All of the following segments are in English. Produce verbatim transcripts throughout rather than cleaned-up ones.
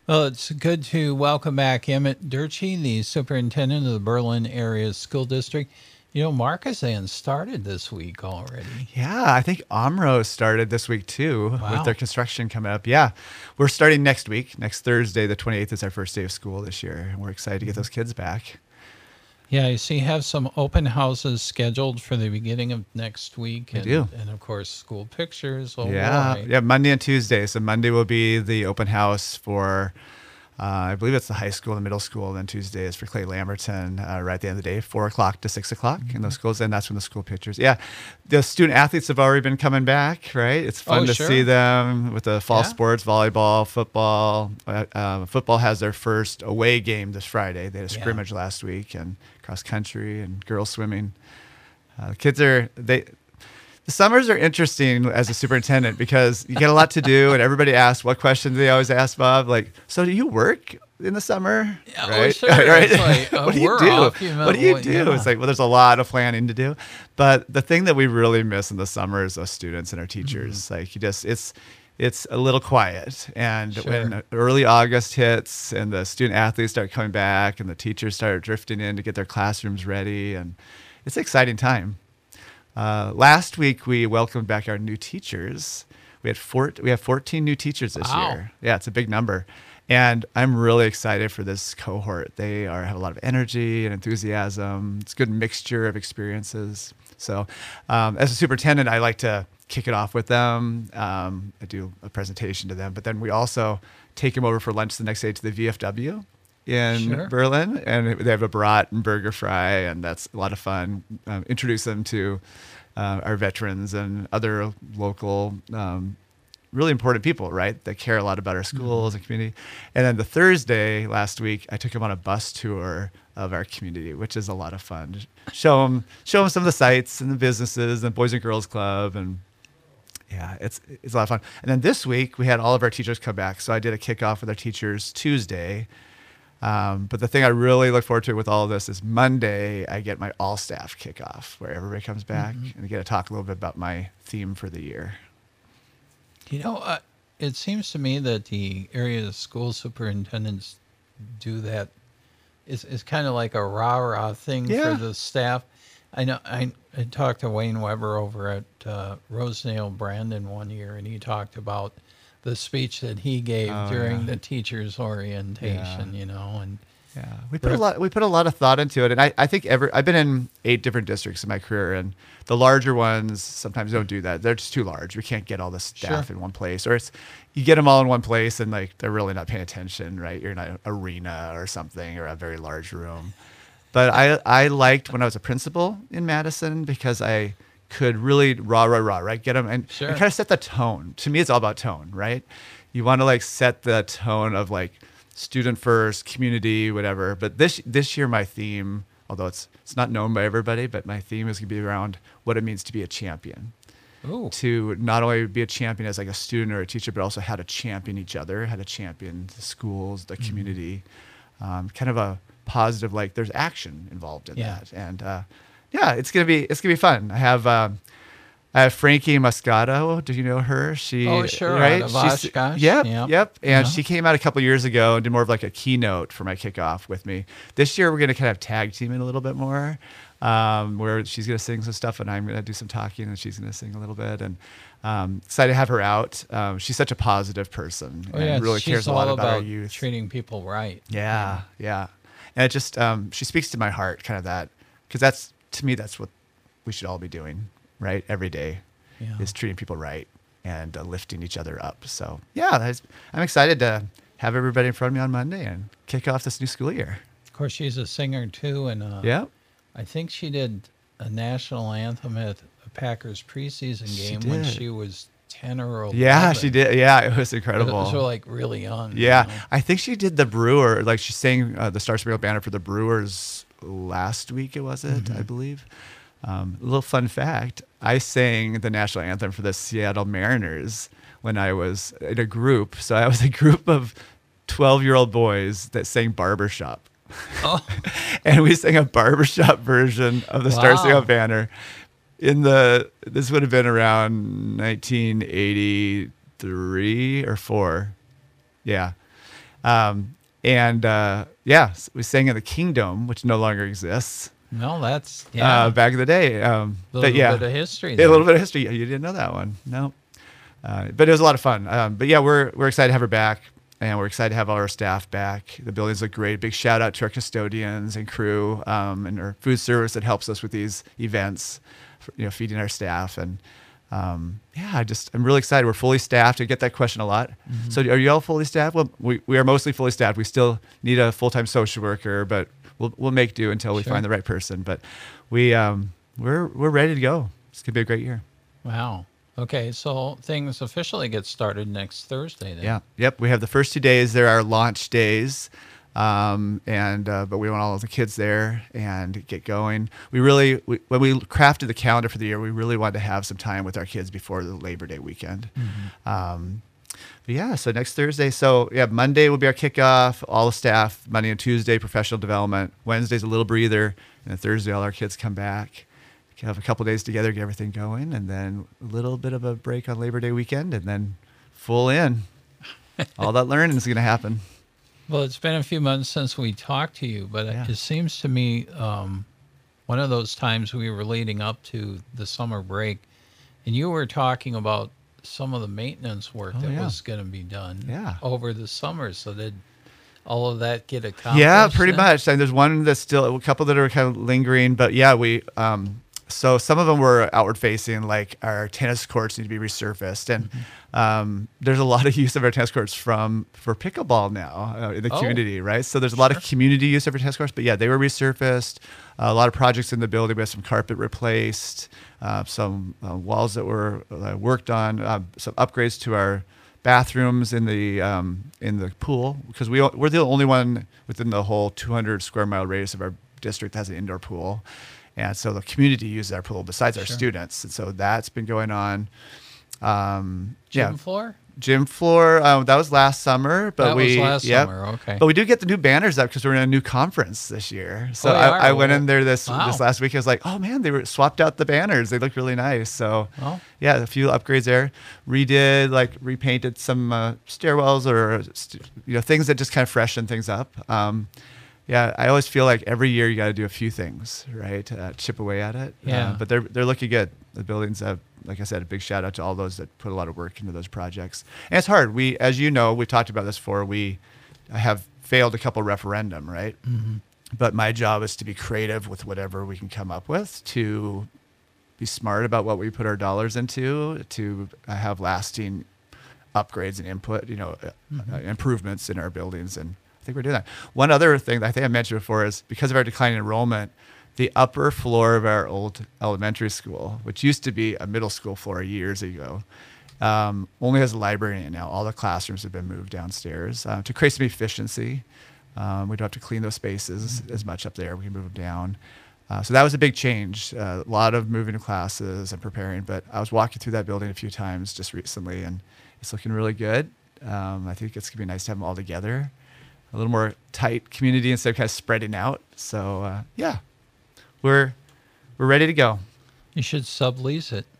Well, it's good to welcome back Emmett Durchie, the superintendent of the Berlin Area School District. You know, Markesan started this week already. Yeah, I think Omro started this week too with their Wow. construction coming up. Yeah, we're starting next week. Next Thursday, the twenty-eighth, is our first day of school this year. And we're excited to get Mhm. those kids back. Yeah, you see, have some open houses scheduled for the beginning of next week, We and do. and of course, school pictures. Oh Yeah, boy. yeah, Monday and Tuesday. So Monday will be the open house for, uh, I believe it's the high school and the middle school. And then Tuesday is for Clay Lamberton, uh, right at the end of the day, four o'clock to six o'clock in Mhm. those schools. And that's when the school pictures. Yeah, the student athletes have already been coming back, right? It's Oh fun to see sure. them with the fall Yeah. sports, volleyball, football. Uh, uh, football has their first away game this Friday. They had a Yeah. scrimmage last week, and cross country and girls swimming. Uh, the kids are, they, the summers are interesting as a superintendent because you get a lot to do, and everybody asks what questions they always ask Bob, like, "So do you work in the summer?" Yeah, oh Right? sure. Right? It's like uh, What do you we're do? off. You know, What do you well, do? yeah. It's like, well, there's a lot of planning to do, but the thing that we really miss in the summer is those students and our Mhm. teachers. Like, you just, it's. It's a little quiet, and Sure. when early August hits and the student athletes start coming back and the teachers start drifting in to get their classrooms ready, and it's an exciting time. Uh, last week we welcomed back our new teachers. We had four, we have fourteen new teachers this Wow. year. Yeah, it's a big number, and I'm really excited for this cohort. They are have a lot of energy and enthusiasm. It's a good mixture of experiences. So, um, as a superintendent, I like to kick it off with them. Um, I do a presentation to them, but then we also take them over for lunch the next day to the V F W in Sure. Berlin, and they have a brat and burger fry, and that's a lot of fun. Um, introduce them to uh, our veterans and other local, um, really important people, right, that care a lot about our schools Mhm. and community. And then the Thursday last week, I took them on a bus tour of our community, which is a lot of fun. Show them, show them some of the sites and the businesses and Boys and Girls Club, and yeah, it's it's a lot of fun. And then this week we had all of our teachers come back, so I did a kickoff with our teachers Tuesday. Um, but the thing I really look forward to with all of this is Monday, I get my all staff kickoff where everybody comes back Mhm. and I get to talk a little bit about my theme for the year. You know, uh, it seems to me that the area school superintendents do that. It's, it's kind of like a rah rah thing for Yeah. the staff. I know I, I talked to Wayne Weber over at uh, Rosedale Brandon one year, and he talked about the speech that he gave Oh, during yeah. the teachers' Yeah. orientation, you know, and Yeah, we put a rep- lot. We put a lot of thought into it, and I, I think every. I've been in eight different districts in my career, and the larger ones sometimes don't do that. They're just too large. We can't get all the staff sure. in one place, or it's you get them all in one place, and like they're really not paying attention, right? You're in an arena or something, or a very large room. But I I liked when I was a principal in Madison because I could really rah rah rah right get them and, and Sure. kind of set the tone. To me, it's all about tone, right? You want to like set the tone of like student first, community, whatever. But this this year, my theme, although it's it's not known by everybody, but my theme is going to be around what it means to be a champion. Ooh. To not only be a champion as like a student or a teacher, but also how to champion each other, how to champion the schools, the Mhm. community. Um, kind of a positive, like there's action involved in Yeah. that, and uh, yeah, it's gonna be it's gonna be fun. I have. Um, I have Frankie Moscato. Do you know her? She Oh, sure. Out right? of She's Oshkosh. yep, Yep. yep. And Uh-huh. she came out a couple years ago and did more of like a keynote for my kickoff with me. This year we're gonna kind of tag team it a little bit more, um, where she's gonna sing some stuff and I'm gonna do some talking and she's gonna sing a little bit. And um, excited to have her out. Um, she's such a positive person Oh and yeah, really she's cares a all lot about our about youth. treating people right. Yeah, yeah. And it just um, she speaks to my heart, kind of that, because that's to me that's what we should all be doing, right? Every day Yeah. is treating people right and uh, lifting each other up. So yeah, that's, I'm excited to have everybody in front of me on Monday and kick off this new school year. Of course, she's a singer too, and uh, Yeah, I think she did a national anthem at a Packers preseason She game when did. she was ten or eleven. yeah, she did. Yeah, it was Those incredible. are like really young. you Yeah, know? I think she did the Brewer, like she sang uh, the Star Spangled Banner for the Brewers last week. It was it, I Mhm. believe. Um, a little fun fact: I sang the national anthem for the Seattle Mariners when I was in a group. So I was a group of twelve-year-old boys that sang Barbershop. Oh, And we sang a barbershop version of the Star wow. Spangled Banner in the this would have been around nineteen eighty-three or four. Yeah. Um, and uh, yeah, we sang in the Kingdom, which no longer exists. No, that's yeah. Uh, back in the day. Um, a little but yeah, bit of history. a There. little bit of history. You didn't know that one, no. Uh, but it was a lot of fun. Um, but yeah, we're we're excited to have her back, and we're excited to have all our staff back. The buildings look great. Big shout out to our custodians and crew, um, and our food service that helps us with these events, for, you know, feeding our staff. And um, yeah, I just I'm really excited. We're fully staffed. I get that question a lot. Mm-hmm. So are you all fully staffed? Well, we we are mostly fully staffed. We still need a full time social worker, but we'll we'll make do until we Sure. find the right person. But we um, we're we're ready to go. It's gonna be a great year. Wow. Okay, so things officially get started next Thursday then. Yeah. Yep. We have the first two days. There are launch days, um, and uh, but we want all of the kids there and get going. We really, we, when we crafted the calendar for the year, we really wanted to have some time with our kids before the Labor Day weekend. Mm-hmm. Um, but yeah. So next Thursday. So yeah, Monday will be our kickoff. All the staff. Monday and Tuesday, professional development. Wednesday's a little breather, and then Thursday, all our kids come back. Have a couple days together, get everything going, and then a little bit of a break on Labor Day weekend, and then full in. All that learning is going to happen. Well, it's been a few months since we talked to you, but Yeah. it seems to me um, one of those times we were leading up to the summer break, and you were talking about some of the maintenance work Oh, that yeah. was going to be done Yeah. over the summer. So did all of that get accomplished? Yeah, pretty then? much. And there's one that's still a couple that are kind of lingering, but yeah, we. Um, so some of them were outward facing, like our tennis courts need to be resurfaced, and Mm-hmm. um, there's a lot of use of our tennis courts from for pickleball now uh, in the Oh, community, right? So there's a lot of sure. community use of our tennis courts, but yeah, they were resurfaced. Uh, a lot of projects in the building. We had some carpet replaced, uh, some uh, walls that were uh, worked on, uh, some upgrades to our bathrooms in the um, in the pool, because we we're the only one within the whole two hundred square mile radius of our district that has an indoor pool, and so the community uses our pool besides our Sure. students, and so that's been going on. Um, Gym yeah, floor? gym floor. Um, that was last summer, but That was we last yep. summer, okay. But we do get the new banners up because we're in a new conference this year. So Oh, you I, are? I went in there this Wow. this last week. I was like, oh man, they were swapped out the banners. They look really nice. So Oh. yeah, a few upgrades there. Redid, like repainted some uh, stairwells or st- you know things that just kind of freshen things up. Um, yeah, I always feel like every year you got to do a few things, right? Uh, chip away at it. Yeah. Uh, but they're they're looking good. The buildings have, like I said, a big shout out to all those that put a lot of work into those projects. And it's hard. We, as you know, we talked about this before. We have failed a couple referendum, right? Mm-hmm. But my job is to be creative with whatever we can come up with, to be smart about what we put our dollars into, to have lasting upgrades and input, you know, Mm-hmm. uh, improvements in our buildings. And I think we're doing that. One other thing that I think I mentioned before is because of our declining enrollment, the upper floor of our old elementary school, which used to be a middle school floor years ago, um, only has a library in it now. All the classrooms have been moved downstairs uh, to create some efficiency. Um, we don't have to clean those spaces as much up there. We can move them down. Uh, so that was a big change. Uh, a lot of moving to classes and preparing. But I was walking through that building a few times just recently, and it's looking really good. Um, I think it's going to be nice to have them all together. A little more tight community instead of kind of spreading out. So, uh, yeah, we're we're ready to go. You should sublease it.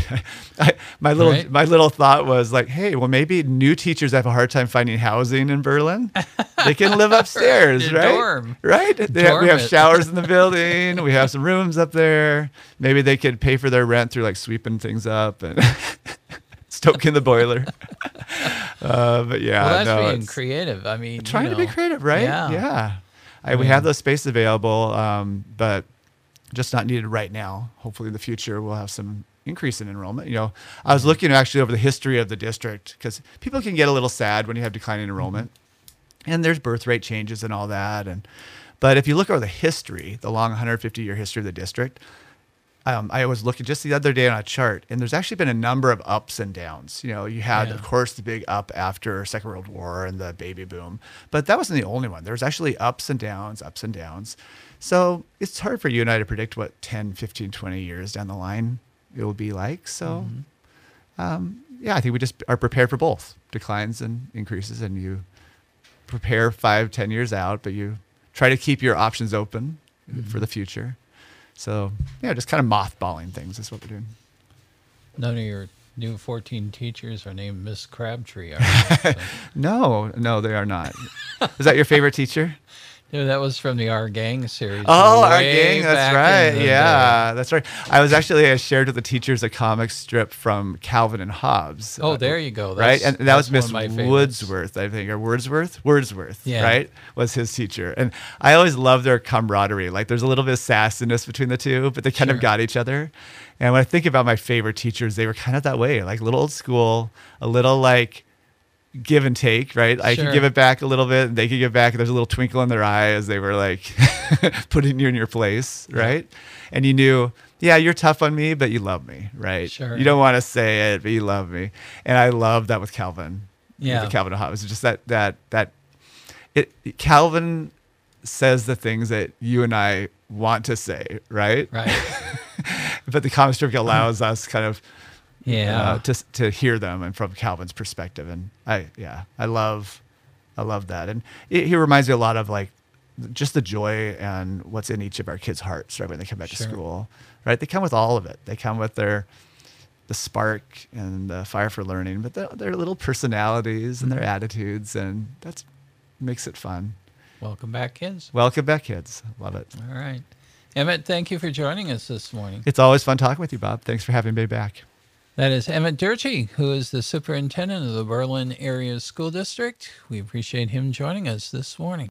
I, my little Right. my little thought was like, hey, well, maybe new teachers have a hard time finding housing in Berlin. They can live upstairs, Your right? dorm. Right? They have, we Dorm have it. showers in the building. We have some rooms up there. Maybe they could pay for their rent through like sweeping things up and stoking the boiler. Uh, but yeah, well, that's no, being it's- creative. I mean, trying you to be know. creative, right? Yeah. Yeah. I, I we have mean- those spaces available, um, but just not needed right now. Hopefully in the future we'll have some increase in enrollment. You know, I was looking actually over the history of the district because people can get a little sad when you have declining enrollment, and there's birth rate changes and all that. And but if you look over the history, the long one hundred fifty year history of the district, um, I was looking just the other day on a chart, and there's actually been a number of ups and downs. You know, you had, Yeah. of course, the big up after Second World War and the baby boom, but that wasn't the only one. There was actually ups and downs, ups and downs. So it's hard for you and I to predict what ten, fifteen, twenty years down the line it will be like. So, um, yeah, I think we just are prepared for both declines and increases, and you prepare five, ten years out, but you try to keep your options open for the future. So, yeah, just kind of mothballing things is what we're doing. None of your new fourteen teachers are named Miss Crabtree. Aren't they? So- No, no, they are not. Is that your favorite teacher? Yeah, that was from the Our Gang series. Oh, Our way Gang, that's back in right. the Yeah, that's right. I was actually, I shared with the teachers a comic strip from Calvin and Hobbes. Oh, uh, there you go. right? That's- And that was that's Miss one of my favorites. Woodsworth, I think, or Wordsworth? Wordsworth, Yeah. right? Was his teacher. And I always loved their camaraderie. Like there's a little bit of sassiness between the two, but they kind Sure. of got each other. And when I think about my favorite teachers, they were kind of that way, like a little old school, a little like give and take, right? I Sure. could give it back a little bit, and they could give back. There's a little twinkle in their eye as they were like putting you in your place, right? And you knew, yeah, you're tough on me, but you love me, right? Sure. You don't want to say it, but you love me. And I love that with Calvin. Yeah. With Calvin and Hobbes. It's just that that that it Calvin says the things that you and I want to say, right? Right. But the comic strip allows us kind of Yeah. uh, to to hear them and from Calvin's perspective. And I yeah, I love I love that. And it, he reminds me a lot of like just the joy and what's in each of our kids' hearts, right, when they come back Sure. to school. Right? They come with all of it. They come with their the spark and the fire for learning, but the, their little personalities and their attitudes, and that's makes it fun. Welcome back, kids. Welcome back, kids. Love it. All right. Emmett, thank you for joining us this morning. It's always fun talking with you, Bob. Thanks for having me back. That is Emmett Durkee, who is the superintendent of the Berlin Area School District. We appreciate him joining us this morning.